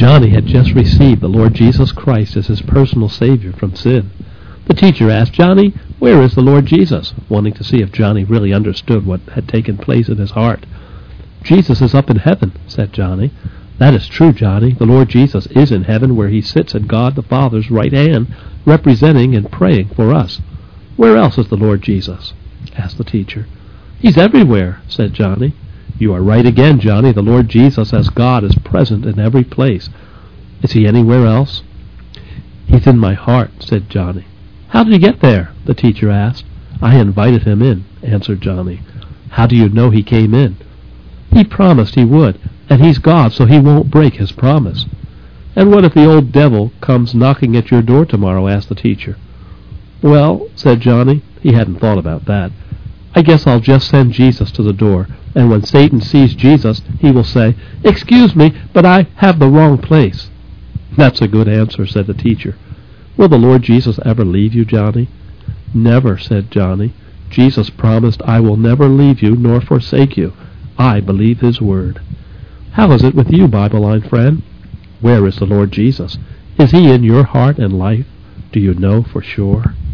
Johnny had just received the Lord Jesus Christ as his personal Savior from sin. The teacher asked, "Johnny, where is the Lord Jesus?" wanting to see if Johnny really understood what had taken place in his heart. "Jesus is up in heaven," said Johnny. "That is true, Johnny. The Lord Jesus is in heaven, where he sits at God the Father's right hand, representing and praying for us." "Where else is the Lord Jesus?" asked the teacher. "He's everywhere," said Johnny. "You are right again, Johnny. The Lord Jesus as God is present in every place. Is he anywhere else?" "He's in my heart," said Johnny. "How did he get there?" the teacher asked. "I invited him in," answered Johnny. "How do you know he came in?" "He promised he would, and he's God, so he won't break his promise." "And what if the old devil comes knocking at your door tomorrow?" asked the teacher. "Well," said Johnny, he hadn't thought about that, "I guess I'll just send Jesus to the door, and when Satan sees Jesus, he will say, 'Excuse me, but I have the wrong place.'" "That's a good answer," said the teacher. "Will the Lord Jesus ever leave you, Johnny?" "Never," said Johnny. "Jesus promised, 'I will never leave you nor forsake you.' I believe his word." How is it with you, Bible Line friend? Where is the Lord Jesus? Is he in your heart and life? Do you know for sure?